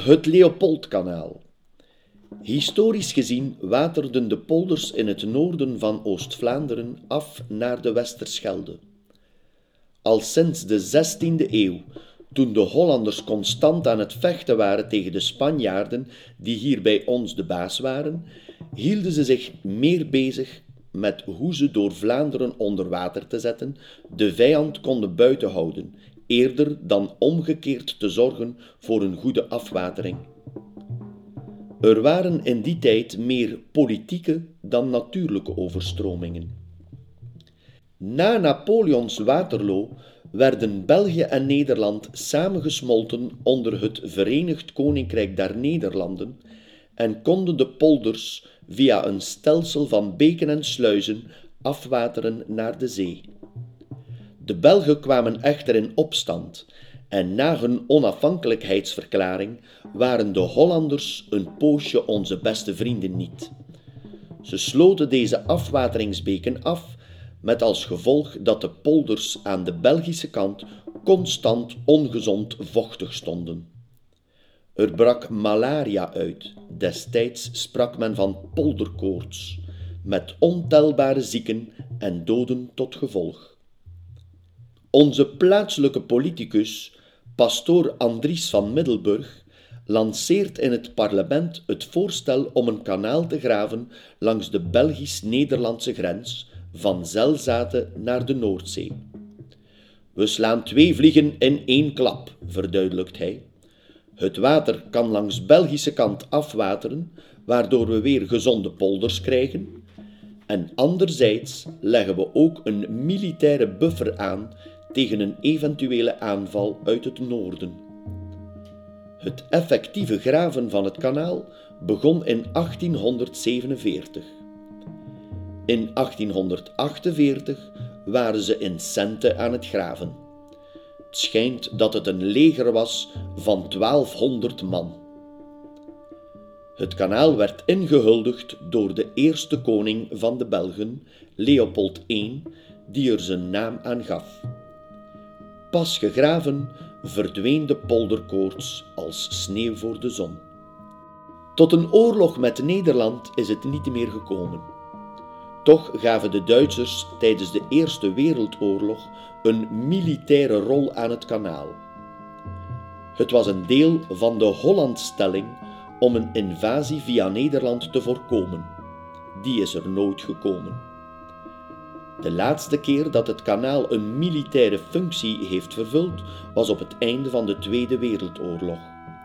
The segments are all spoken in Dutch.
Het Leopoldkanaal. Historisch gezien waterden de polders in het noorden van Oost-Vlaanderen af naar de Westerschelde. Al sinds de 16e eeuw, toen de Hollanders constant aan het vechten waren tegen de Spanjaarden die hier bij ons de baas waren, hielden ze zich meer bezig met hoe ze door Vlaanderen onder water te zetten de vijand konden buitenhouden, eerder dan omgekeerd te zorgen voor een goede afwatering. Er waren in die tijd meer politieke dan natuurlijke overstromingen. Na Napoleons Waterloo werden België en Nederland samengesmolten onder het Verenigd Koninkrijk der Nederlanden en konden de polders via een stelsel van beken en sluizen afwateren naar de zee. De Belgen kwamen echter in opstand en na hun onafhankelijkheidsverklaring waren de Hollanders een poosje onze beste vrienden niet. Ze sloten deze afwateringsbeken af, met als gevolg dat de polders aan de Belgische kant constant ongezond vochtig stonden. Er brak malaria uit, destijds sprak men van polderkoorts, met ontelbare zieken en doden tot gevolg. Onze plaatselijke politicus, pastoor Andries van Middelburg, lanceert in het parlement het voorstel om een kanaal te graven langs de Belgisch-Nederlandse grens, van Zelzate naar de Noordzee. We slaan 2 vliegen in 1 klap, verduidelijkt hij. Het water kan langs Belgische kant afwateren, waardoor we weer gezonde polders krijgen. En anderzijds leggen we ook een militaire buffer aan tegen een eventuele aanval uit het noorden. Het effectieve graven van het kanaal begon in 1847. In 1848 waren ze in Sente aan het graven. Het schijnt dat het een leger was van 1200 man. Het kanaal werd ingehuldigd door de eerste koning van de Belgen, Leopold I, die er zijn naam aan gaf. Pas gegraven verdween de polderkoorts als sneeuw voor de zon. Tot een oorlog met Nederland is het niet meer gekomen. Toch gaven de Duitsers tijdens de Eerste Wereldoorlog een militaire rol aan het kanaal. Het was een deel van de Hollandstelling om een invasie via Nederland te voorkomen. Die is er nooit gekomen. De laatste keer dat het kanaal een militaire functie heeft vervuld, was op het einde van de Tweede Wereldoorlog.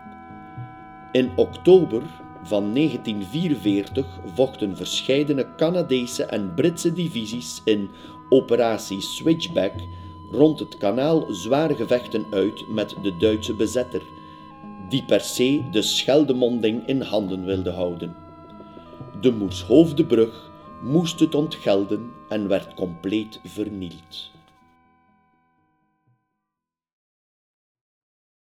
In oktober van 1944 vochten verscheidene Canadese en Britse divisies in operatie Switchback rond het kanaal zware gevechten uit met de Duitse bezetter, die per se de Scheldemonding in handen wilde houden. De Moershoofdenbrug moest het ontgelden en werd compleet vernield.